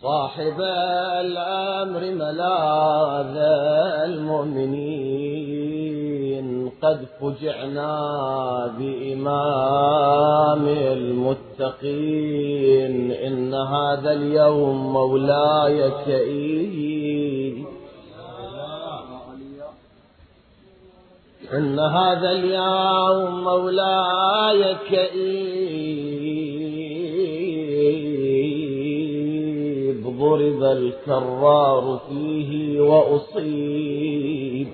صاحب الأمر ملاذ المؤمنين، قد فجعنا بإمام المتقين، إن هذا اليوم مولاي كئيب، إن هذا اليوم مولاي كئيب، ضرب الكرار فيه وأصيب،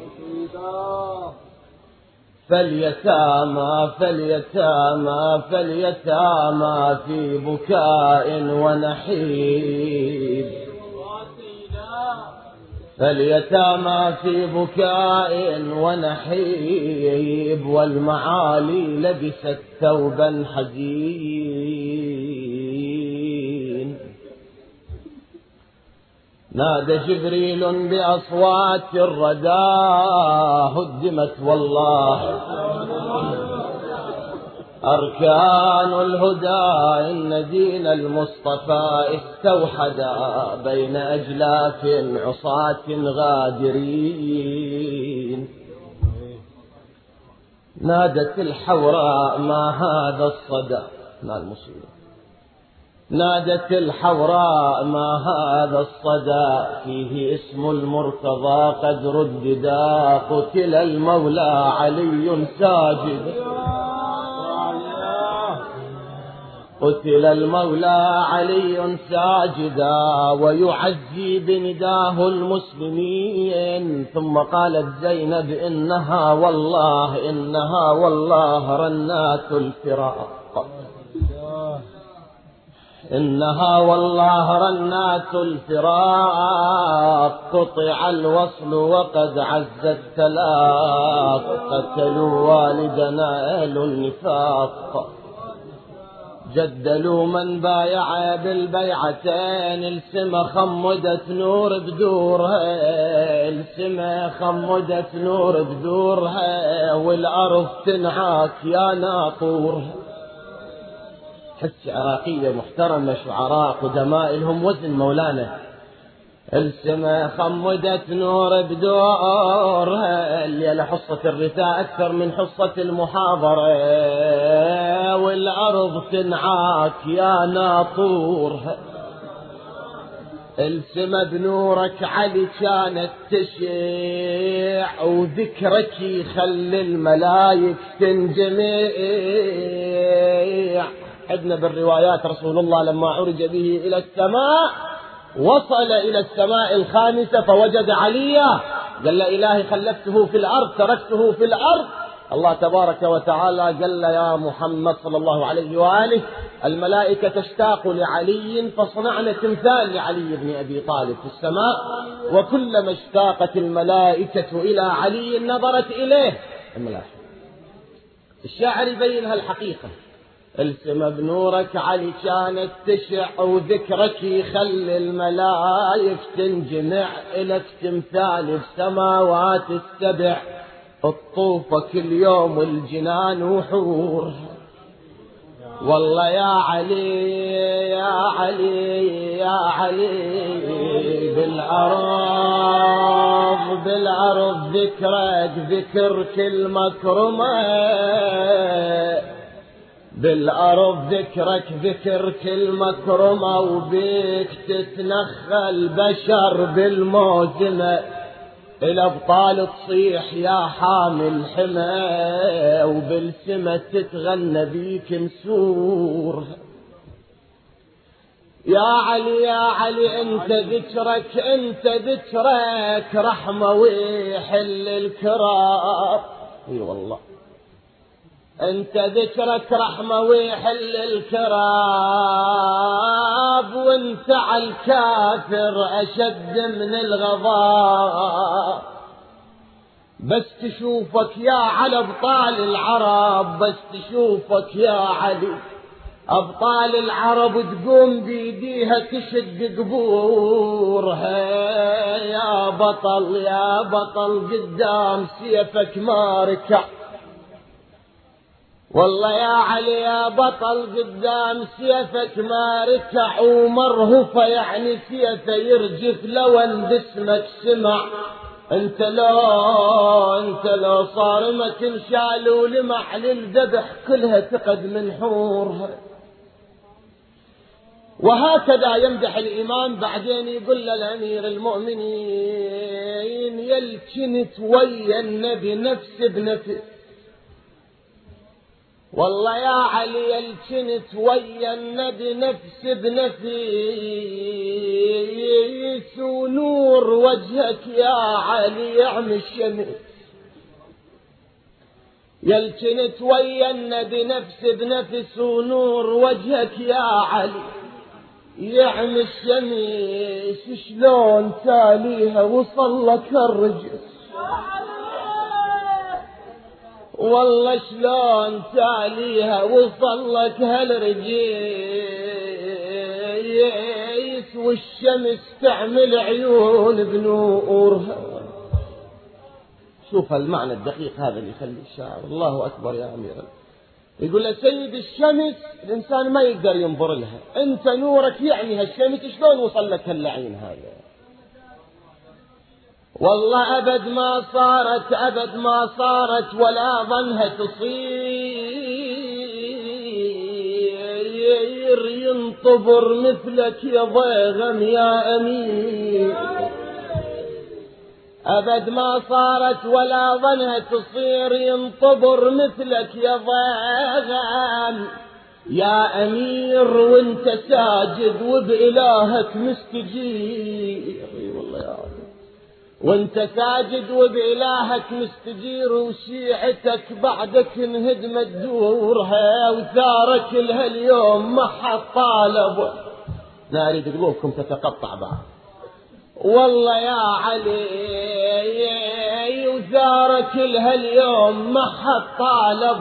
فاليتامى فاليتامى فاليتامى في بكاء ونحيب، فاليتامى في بكاء ونحيب، والمعالي لبست ثوبا حزين. نادى جبريل بأصوات الردى، هدمت والله أركان الهدى، إن دين المصطفى استوحدا بين أجلاف عصاة غادرين. نادت الحوراء ما هذا الصدى، ما المصيبة، نادت الحوراء ما هذا الصدى، فيه اسم المرتضى قد رددا، قتل المولى علي ساجدا، قتل المولى علي ساجدا، ويعزي بنداه المسلمين. ثم قالت زينب إنها والله إنها والله رنات الفراق، إنها والله رنات الفراق، قطع الوصل وقد عز التلاق، قتلوا والدنا أهل النفاق، جدلوا من بايع بالبيعتين، السما خمدت نور بدورها، السما خمدت نور بدورها، والأرض تنعاك يا ناطورها. حس عراقية محترمة، شعراء قدماء لهم وزن مولانا. السما خمدت نور بدورها، اللي حصة الرثاء أكثر من حصة المحاضرة، والأرض تنعاك يا ناطورها. السما بنورك علي كانت تشيع، وذكرك يخلي الملايك تنجمع. عندنا بالروايات رسول الله لما عرج به إلى السماء، وصل إلى السماء الخامسة فوجد عليا، قال له إلهي خلفته في الأرض، تركته في الأرض. الله تبارك وتعالى قال له يا محمد صلى الله عليه وآله، الملائكة تشتاق لعلي، فصنعنا تمثال لعلي بن أبي طالب في السماء، وكلما اشتاقت الملائكة إلى علي نظرت إليه الملائكة. الشاعر يبين هالحقيقة. السما بنورك علي كانت تشع، وذكرك يخلي الملايك تنجمع، إلك تمثال بسماوات السبع، الطوفة كل يوم الجنان وحور. والله يا علي يا علي يا علي، بالعرض بالعرض ذكرك ذكر كل مكرمة، بالأرض ذكرك ذكر كل مكرمة، وبيك تتنخى البشر بالموزنة، الأبطال تصيح يا حامل حمى، وبالسما تتغنى بيك مسور. يا علي يا علي انت ذكرك انت ذكرك رحمة ويحل الكراب. اي والله انت ذكرك رحمة ويحل الكراب، وانت على الكافر اشد من الغضب. بس تشوفك يا على ابطال العرب، بس تشوفك يا علي ابطال العرب، تقوم بيديها تشد قبورها. يا بطل يا بطل قدام سيفك ما ركع، والله يا علي يا بطل قدام سيفك ما ركع ومرهف، يعني سيفه يرجف لو ان جسمك سمع. انت لو صارمك انشال ولمح للذبح كلها تقد من حورها. وهكذا يمدح الإمام. بعدين يقول للأمير المؤمنين يلكنت ويا النبي نفس بنفس. والله يا علي يلكنت ويا النبي نفس بنفس، ونور وجهك يا علي يعمي الشمس. يلكنت ويا النبي نفس بنفس، ونور وجهك يا علي يعمي الشمس. شلون تاليها وصل لك الرجس، والله شلون تاليها وصل لك هالرجيس، والشمس تعمل عيون بنورها. شوف المعنى الدقيق هذا اللي يخلي الشاعر. الله أكبر يا أمير. يقول له سيد الشمس الإنسان ما يقدر ينظر لها، أنت نورك يعني هالشمس شلون وصل لك هاللعين هذا. والله أبد ما صارت ولا ظنها تصير، ينطبر مثلك يا ضيغم يا أمير. أبد ما صارت ولا ظنها تصير، ينطبر مثلك يا ضيغم يا أمير. وانت ساجد وبإلهك مستجير. والله يا عزيز وانت ساجد وبإلهك مستجير، وشيعتك بعدك انهدمت دورها، وثارك لها اليوم ما حد طالب. لا أريد قلوبكم تتقطع بعد. والله يا علي وثارك لها اليوم ما حد طالب،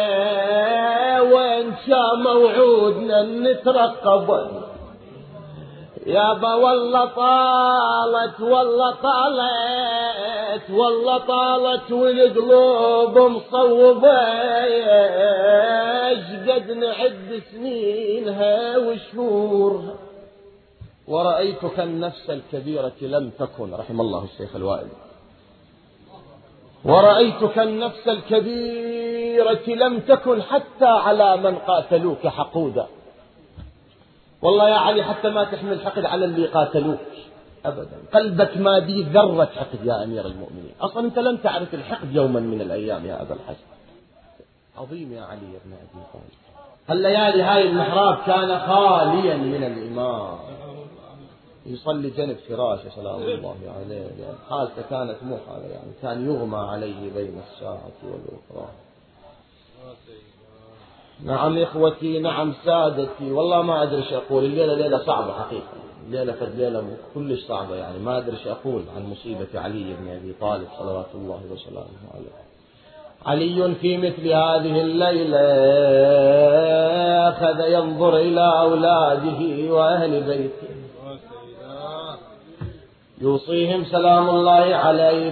وين شا موعودنا نترقب. يابا والله طالت والقلوب مصوبة، قد نعد سنينها وشهورها. ورأيتك النفس الكبيرة لم تكن، رحم الله الشيخ الوائل، ورأيتك النفس الكبيرة لم تكن حتى على من قاتلوك حقودا. والله يا علي حتى ما تحمل حقد على اللي قاتلوك أبدا، قلبك ما بيه ذرة حقد يا أمير المؤمنين. أصلا أنت لم تعرف الحقد يوما من الأيام يا أبا الحسن. عظيم يا علي بن أبي طالب. هالليالي هاي المحراب كان خاليا من الإمام، يصلي جنب فراشه سلام الله عليه، يعني حالته كانت مو حالة، يعني كان يغمى عليه بين الساعة والأخرى. نعم إخوتي، نعم سادتي، والله ما أدري ايش أقول. الليلة ليلة صعبة حقيقة، الليلة ليلة كلش صعبة، يعني ما أدري ايش أقول عن مصيبة علي بن أبي طالب صلوات الله وسلامه عليه. علي في مثل هذه الليلة أخذ ينظر إلى أولاده وأهل بيته، يوصيهم سلام الله عليه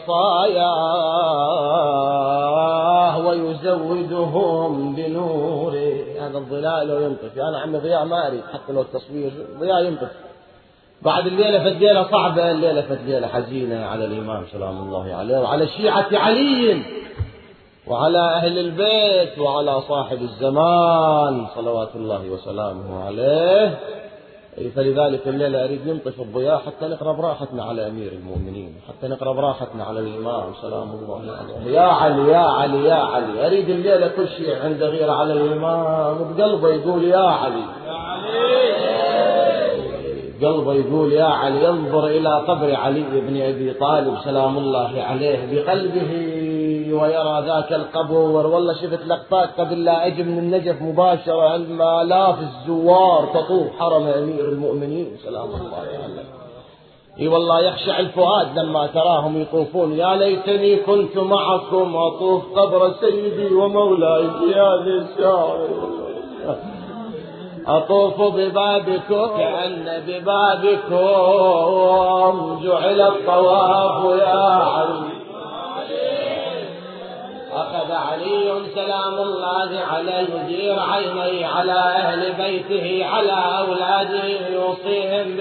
بوصاياه ويزودهم بنوره. هذا الظلال لو ينطفي، أنا عمي ضياء ما أريد حتى لو التصوير ضياء ينطفي. بعد الليلة فالليلة صعبة، الليلة فالليلة حزينة على الإمام سلام الله عليه، وعلى شيعة علي، وعلى أهل البيت، وعلى صاحب الزمان صلوات الله وسلامه عليه. فلذلك الليلة أريد ننطف الضياء حتى نقرأ براحتنا على أمير المؤمنين، حتى نقرأ براحتنا على الإمام سلام الله عليه. يا علي يا علي يا علي، أريد الليلة كل شيء عنده غير على الإمام بقلبه يقول يا علي، قلبه يقول يا علي. ينظر إلى قبر علي بن أبي طالب سلام الله عليه بقلبه ويرى ذاك القبور. والله شفت لقطات قبل لا أجي من النجف مباشرة، آلاف الزوار تطوف حرم أمير المؤمنين سلام الله عليه. اي والله يخشع الفؤاد لما تراهم يطوفون. يا ليتني كنت معكم أطوف قبر سيدي ومولاي زياد الشاعر، أطوف ببابكم كأن ببابكم جعل الطواف يا علي، أخذ علي سلام الله عليه يدير عينيه على أهل بيته على أولاده يوصيهم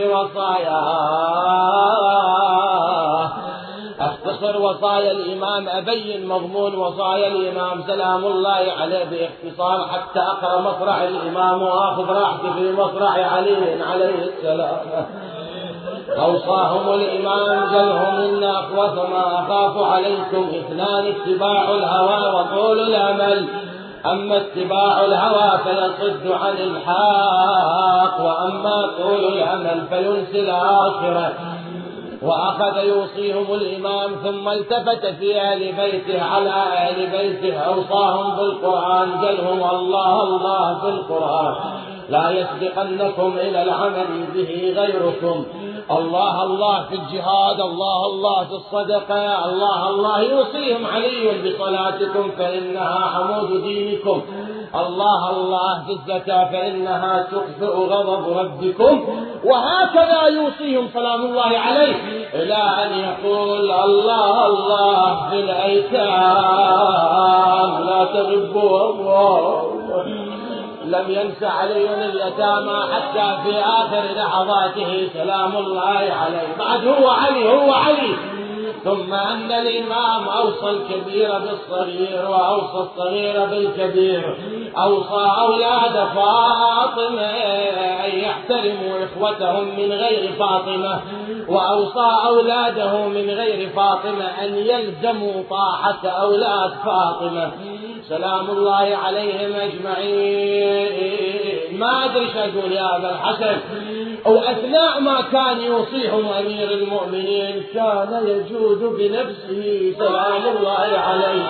بوصاياه. أختصر وصايا الإمام، أبين مضمون وصايا الإمام سلام الله عليه باختصار حتى أقرأ مصرع الإمام وأخذ راحتي في مصرع علي عليه السلام. أوصاهم الإمام جلهم إن أخوف ما أخاف عليكم اثنان: اتباع الهوى وطول الأمل. أما اتباع الهوى فيصد عن الحق، وأما طول الأمل فينسي الآخرة. وأخذ يوصيهم الإمام ثم التفت في أهل بيته على أهل بيته أوصاهم بالقرآن جلهم الله الله في القرآن: لا يسبقنكم إلى العمل به غيركم. الله الله في الجهاد، الله الله في الصدقة، الله الله يوصيهم علي بصلاتكم فإنها عمود دينكم. الله الله في الزكاة فإنها تطفئ غضب ربكم. وهكذا يوصيهم سلام الله عليه إلى أن يقول الله الله في الأيتام لا تغبوا الله. لم ينس علي اليتامى حتى في آخر لحظاته سلام الله عليه. بعد هو علي هو علي. ثم أن الإمام أوصى الكبير بالصغير وأوصى الصغير بالكبير. أوصى أولاد فاطمة أن يحترموا إخوتهم من غير فاطمة، وأوصى أولاده من غير فاطمة أن يلزموا طاعة أولاد فاطمة سلام الله عليهم أجمعين. ما أدري شو أقول يا أبا الحسن. وأثناء ما كان يوصيهم أمير المؤمنين كان يجود بنفسه سلام الله عليه.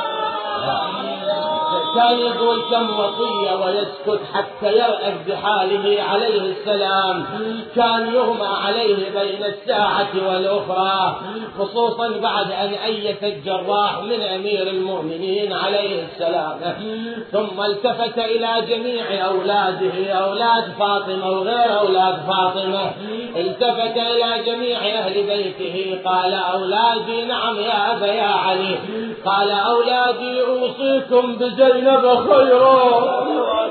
كان يقول كم وصية ويسكت حتى يرأف بحاله عليه السلام. كان يغمى عليه بين الساعة والأخرى، خصوصا بعد أن أيت الجراح من أمير المؤمنين عليه السلام. ثم التفت إلى جميع أولاده، أولاد فاطمة وغير أولاد فاطمة، التفت إلى جميع أهل بيته قال: أولادي نعم يا أبا يا علي. قال: أولادي أوصيكم بزينب خيرا.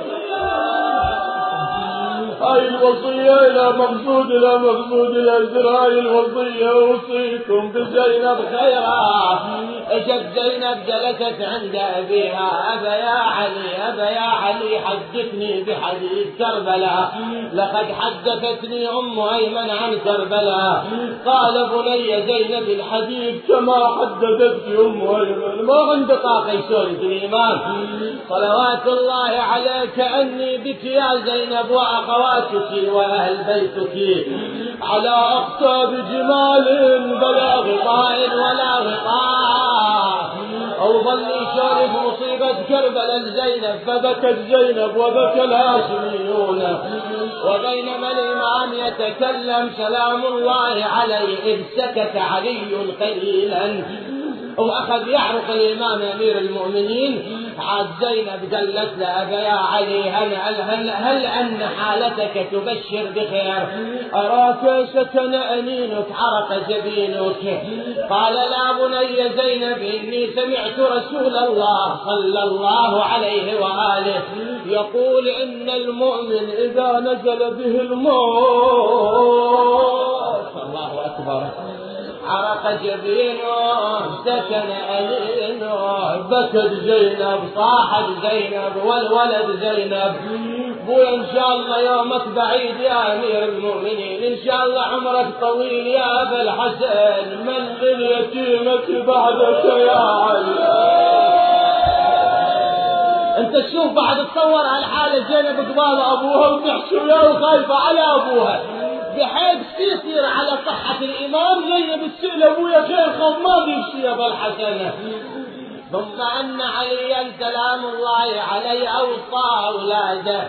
هاي الوصية إلى مقصود إلى مقصود الأزراء الوصية أوصيكم بزينب خيرا. اجت زينب جلست عند أبيها: أبا يا علي أبا يا علي حدثني بحديث كربلاء، لقد حدثتني أم أيمن عن كربلاء. قال: بني زينب الحديث كما حدثتك أم أيمن. ما عنده طاقة يسولف الإمام صلوات الله عليك أني بك يا زينب وأخواتك وأهل بيتك على أقطاب جمال بلا غطاء ولا غطاء. أو ظل يشارك مصيبة كربلاء زينب، فبكت زينب وبكى الهاشميون. وبينما الإمام يتكلم سلام الله عليه إذ سكت علي قليلا وأخذ يعرق الإمام أمير المؤمنين. عاد زينب قالت له: أبا يا علي هل أن حالتك تبشر بخير؟ أراك سكن أنينك عرق جبينك. قال: لا بني زينب، إني سمعت رسول الله صلى الله عليه وآله يقول: إن المؤمن إذا نزل به الموت الله أكبر عرق جبينه سكن أنينه. بكت زينب، صاحت زينب والولد زينب: بويا إن شاء الله يومك بعيد يا أمير المؤمنين، إن شاء الله عمرك طويل يا أبا الحسن، من لليتيمة بعدك يا علي. انت تشوف بعد تصور هالحالة زينب قبال أبوها وتحشي وياه وخايفة على أبوها، بحيث يصير على صحة الإمام زينب تسأل أبويا خير خوف ما بيمشي يا أبا الحسن. ثم أن عليا سلام الله عليه أوصى أولاده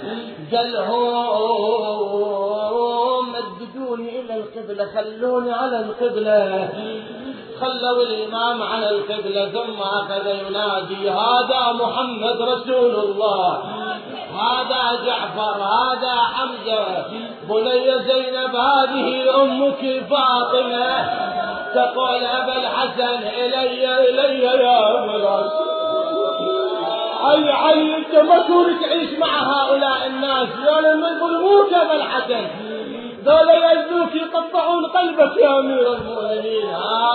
قالهم: مددوني إلى القبلة، خلوني على القبلة. خلوا الإمام على القبلة. ثم أخذ ينادي: هذا محمد رسول الله، هذا جعفر، هذا حمزة، بني زينب هذه أمك فاطمة. تقول: أبا الحسن إلي يا أبا الحسن. علي انت ما تكون تعيش مع هؤلاء الناس، دول ما يظلموك يا ابا الحسن، دول يأذوك يقطعون قلبك يا امير المؤمنين.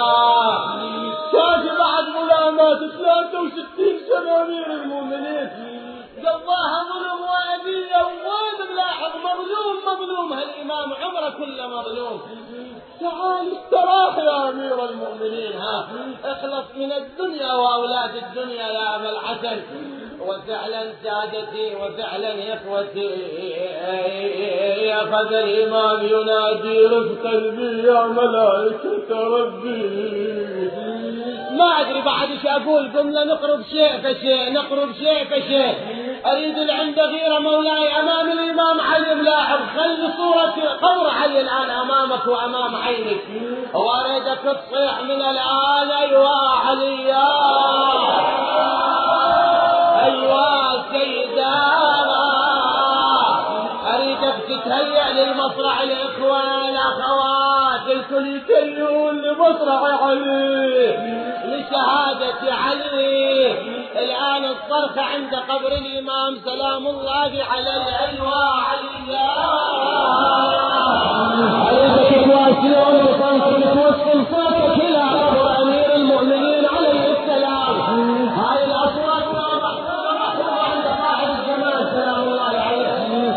شاف بعد ملامات 63 سنة امير المؤمنين، قضاها ظلم وأذية وين ملاحظ مظلوم هالإمام عمره كله مظلوم. تعال استراح يا أمير المؤمنين، اخلص من الدنيا وأولاد الدنيا يا أبا الحسن. وفعلا سادتي وفعلا إخوتي أخذ الإمام ينادي رفقا بي يا ملائكة ربي. ما أدري بعد إيش أقول، قمنا نقرب شيء فشيء. أريد اللي عنده غيرة مولاي أمام الإمام علي ملاحظ، خلي صورة قبر علي الآن أمامك وأمام عينك، وأريدك تصيح من الآن أيوا علي أيوا سيدانا. أريدك تتهيأ للمصرع الإخوان الأخوات الكل يتهيئون لمصرع علي لشهادة علي. الآن الصرخة عند قبر الإمام سلام الله على الأيوا علي. أريدك تواسيون وصنصر توصل صوتك إلى قبر أمير المؤمنين عليه السلام. هاي الأصوات محفوظة عند صاحب الجمال سلام الله عليه.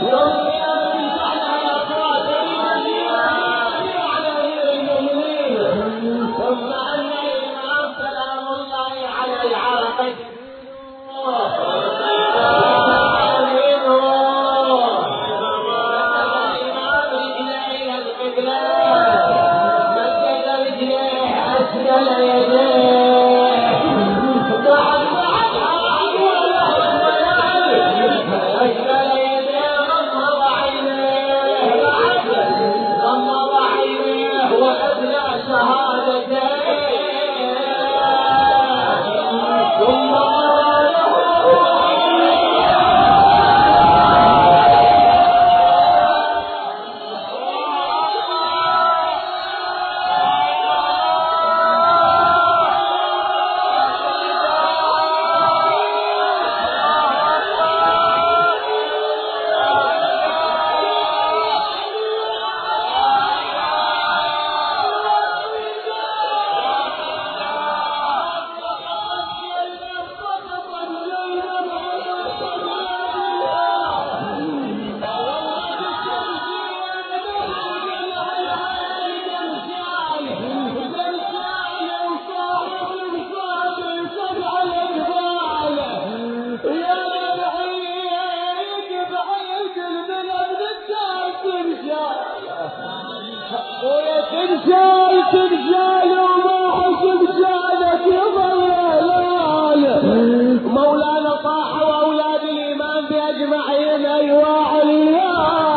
ترجال وما حسب جالك يضلال. مولانا طاح واولاد الامام باجمعين ايوا عليا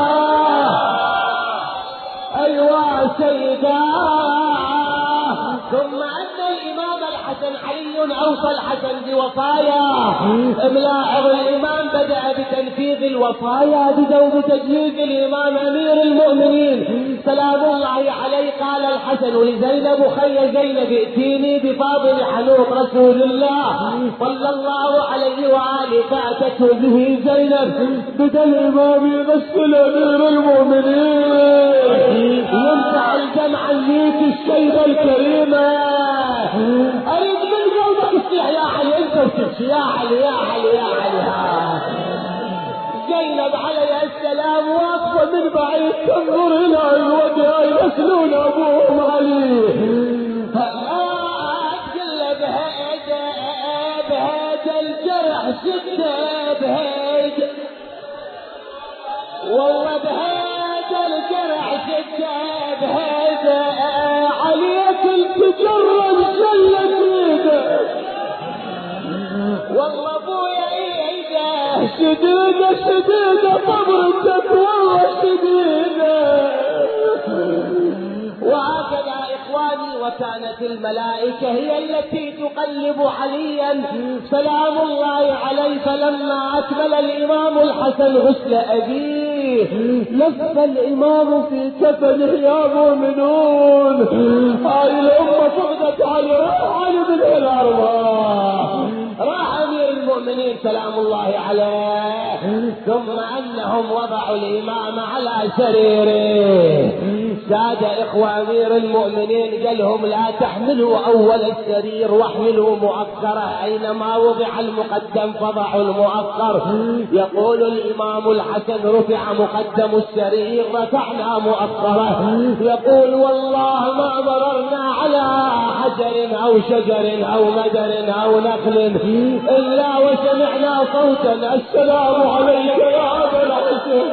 ايوا سيدا. ثم ان الامام الحسن علي اوصى الحسن بوصايا. ملاحظ الامام بدأ بتنفيذ الوصايا بدأ بتجهيز الامام امير المؤمنين سلام الله عليه. قال الحسن لزينب خي زينب ائتيني بفاضل حنوط رسول الله صلى الله عليه وآله. فأتته به زينب بدأ الإمام يغسل أمير المؤمنين يمسح الجمع الليك الشيبة الكريمة. أريد من قلبك السيح يا علي انت وتمشي يا علي يا علي يا علي. زينب عليه السلام واقفة من بعيد تنظر إلى الوجه يغسلون أبوهم علي. قل بهذا الجرح شده بهيد والله بهذا الجرح شده بهذا عليك التجرد شلت ايده. والله ابويا ايده شديده صبرتك والله شديده. وهكذا إخواني وكانت الملائكة هي التي تقلب عليا سلام الله عليه. فلما أكمل الإمام الحسن غسل أبيه لف الإمام في كفنه يا مؤمنون. هاي الأمة فقدت علي من الأرواح. راح أمير المؤمنين المؤمنين سلام الله عليه. ثم أنهم وضعوا الإمام على سريره. ساد إخوة أمير المؤمنين قال لهم لا تحملوا أول السرير واحملوا مؤخره، أينما وضع المقدم فضعوا المؤخر. يقول الإمام الحسن رفع مقدم السرير رفعنا مؤخره. يقول والله ما مررنا على حجر أو شجر أو مدر أو نخل إلا وسمعنا صوتا السلام عليك يا أبا الحسين،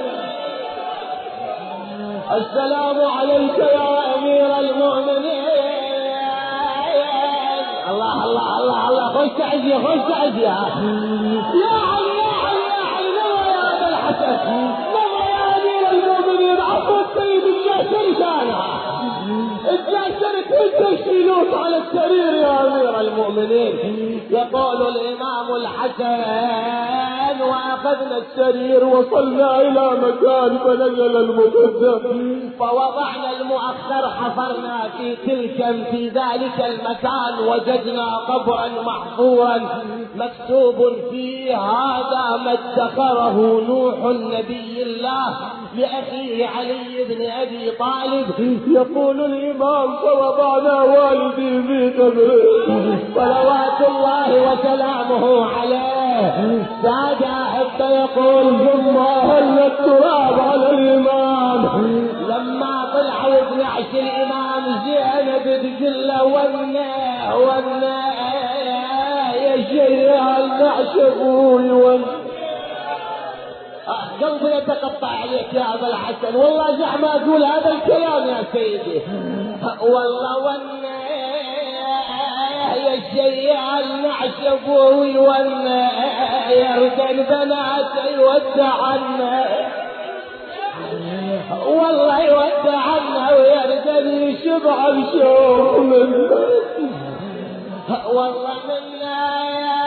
السلام عليك يا أمير المؤمنين. الله الله الله الله، خش تعزية خش تعزية يا علي يا علي يا علي، نظر يا أبا الحسن، نظر يا أمير المؤمنين، عفو السيد الجاسر كانها اتجاسرت انت شيلوك على السرير يا أمير المؤمنين. يقول الإمام الحسن وأخذنا السرير وصلنا إلى مكان فنزل المقدم فوضعنا المؤخر، حفرنا في ذلك المكان وجدنا قبرا محفورا مكتوب فيه هذا ما ادخره نوح النبي الله لأخيه علي بن أبي طالب. يقول الإمام فوضعنا والدي في قبره صلوات الله وسلامه عليه. سادة حتى يقول ثم هل التراب على الإمام. لما طلعوا 12 الإمام زينب تقول له ونا يا شيخ النعش أبوي قلبي يتقطع عليك يا أبا الحسن، والله زعما أقول هذا الكلام يا سيدي. والله ونا يا شيع النعش أبوي ونا يردن بناتي ودعنا، والله يودعنا ويردن يشبع بشوق منا، والله منا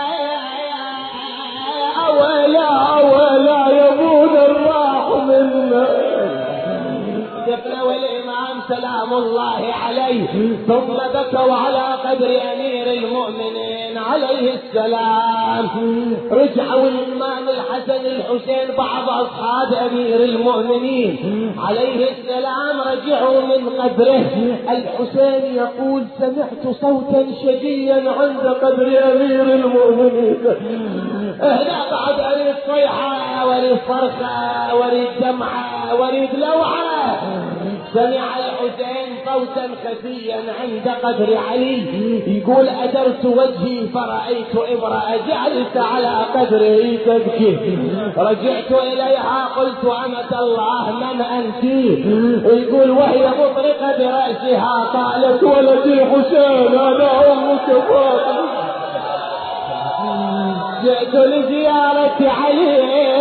ولا يبون الراح منا. دفن والإمام سلام الله عليه ثم بكوا على قبر أمير المؤمنين عليه السلام. رجعوا الإمام الحسن الحسين بعض أصحاب أمير المؤمنين عليه السلام رجعوا من قبره. الحسين يقول سمعت صوتا شجيا عند قبر أمير المؤمنين. هنا بعد أريد صيحة وريد صرخة وريد دمعة وريد لوعة. سمع الحسين صوتا خفيا عند قبر علي يقول أدرت وجهي فرأيت امرأة جعلت على قبره تبكي. رجعت إليها قلت أمة الله من أنت؟ يقول وهي مطرقة برأسها قالت ولدي حسين أنا أمك فاطمة. جئت لزيارة علي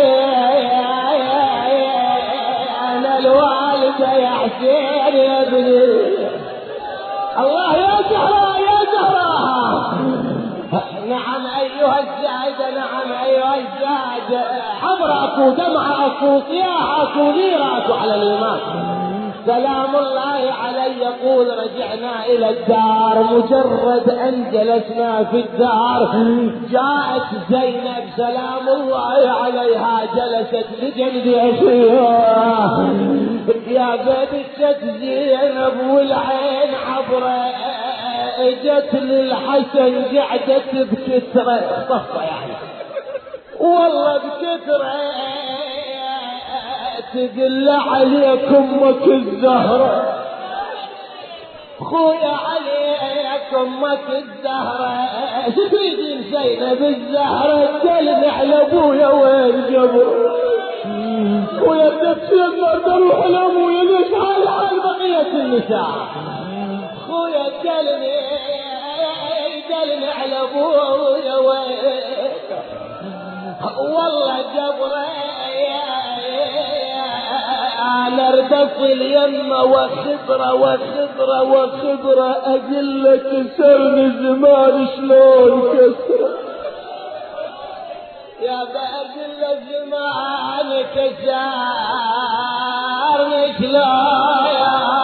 أنا الوالدة يا حسين يا ابني. الله يا زهراء يا زهراء. نعم أيها الزاهد نعم أيها الزاهد. حضر أكو دمع أكو صياح أكو نير أكو على الإمام سلام الله عليه. يقول رجعنا إلى الدار مجرد أن جلسنا في الدار جاءت زينب سلام الله عليها جلست بجنب أخيها. يا بنت زينب والعين عبرة اجت للحسن قعدت بكثرة صفة يعني والله بكثرة تقل عليك امك الزهرة خويا عليك امك الزهرة. شو تريدين زينب الزهرة تقلب على ابويا وين جبر ويا تبكي تروح لابويا ليش حال بقية النساء. خويا تقلبي على ابويا وين والله جبر أنا ارتف اليمة وخبرة أقلك سرني زمان شلون كسرة يا بأقل زمان كسرني شلون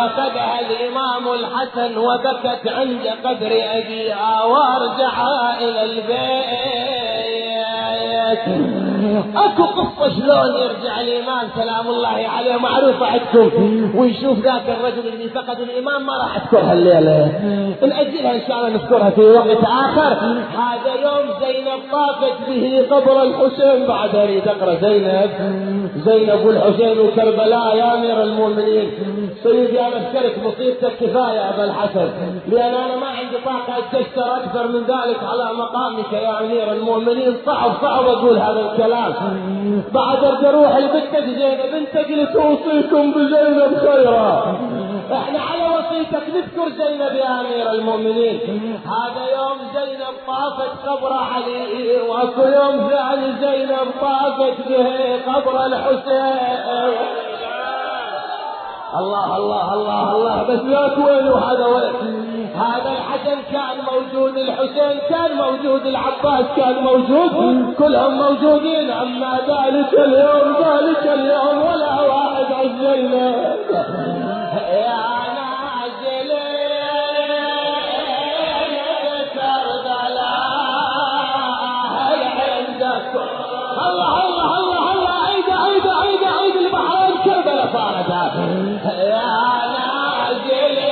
فارقدها الإمام الحسن وبكت عند قبر أبيها وارجع إلى البيت. اكو قصة شلون يرجع الإمام سلام الله عليه معروفة عندكم، ويشوف ذاك الرجل اللي فقد الإمام. ما راح أذكرها الليلة، نأجلها إن شاء الله نذكرها في وقت آخر. هذا يوم زينب طافت به قبر الحسين. بعد أن تقرأ زينب والحسين وكربلاء. يا أمير المؤمنين سيدي أنا أشكرك مصيبتك كفاية يا أبا الحسن، لأن أنا ما عندي طاقة أتكسر أكثر من ذلك على مقامك يا أمير المؤمنين. صعب أقول هذا الكلام. بعد أروح لبنتك زينب، انت قلت أوصيكم بزينب خيرا، احنا على وصيتك نذكر زينب يا أمير المؤمنين. هذا يوم زينب طافت قبر علي، واكو يوم ثاني زينب طافت به قبر الحسين. الله الله الله الله، بس ذاك وين وهذا وين؟ هذا الحسن كان موجود، الحسين كان موجود، العباس كان موجود، كلهم موجودين. أما ذلك اليوم ولا واحد عن زينب. يا نازل كربلاء عندك. الله الله الله الله، عيد البحرين كربلاء صارت. يا نازل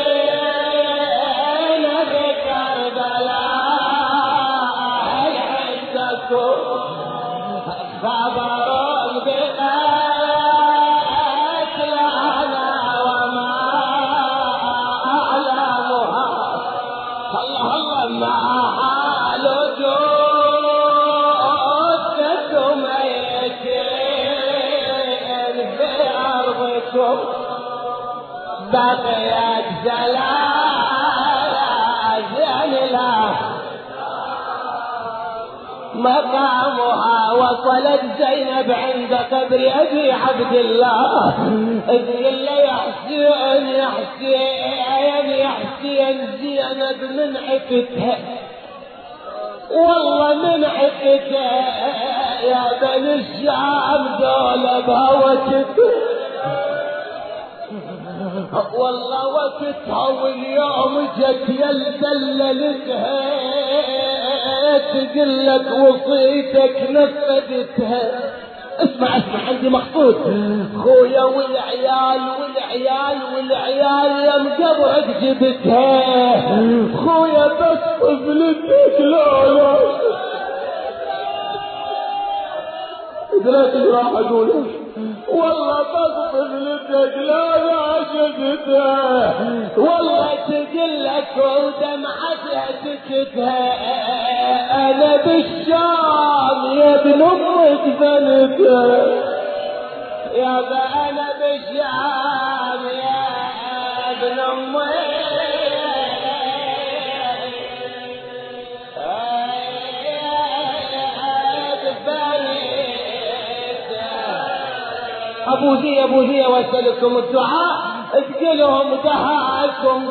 خبر بقتل أنا وما أعلمها. الله الله، ما حال جثتكم يكين في أرضكم، بقيت زلازل له مقامها. وصلت زينب عند قبر أبي عبد الله، تقول له يا حسين يا حسين يا حسين، زينب من عفتها والله من عفتها يا بني الشام دول بهوتها والله وقتها، واليوم جت يلدللتها تقلك وصيتك نفذتها. اسمع عندي مخطوط. خويا والعيال يم قبرك جبتها. خويا بس طفلتك لا دلوقتي راح اقول والله بس طفلتك لا شفتها، والله تقلك ودمعتها سكتها. انا بالشام يا ابن امك بنتها، يا انا بالشام يا ابن امك. ابو ذي واسألكم الدعاء، اسقلهم دهاكم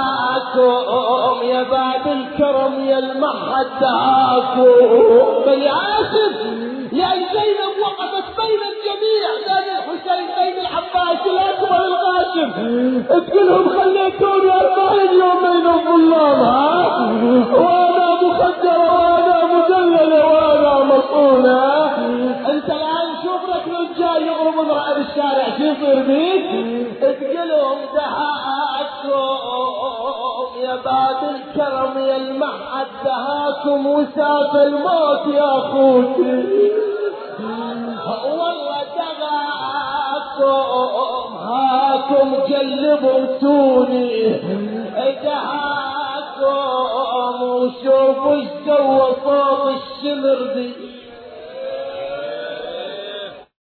يا باب الكرم يا المحد دهاكم. بني آسف يا زينب وقفت بين الجميع، بين الحسين بين العباس الاكبر القاسم، اسقلهم خليتوني 40 يوم بين الظلام، وانا مخدرة وانا مدللة وانا مصونة. انت الان شوف لك رجال يضرب امرأة بالشارع شو يصير بيك؟ اسقلهم دهاكم يا باب الكرم يا المحد دهاكم، وساف الموت يا اخوتي والله دهاكم. هاكم جلبتوني دهاكم، وشوفوا ايش سوى صوت الشمر دي.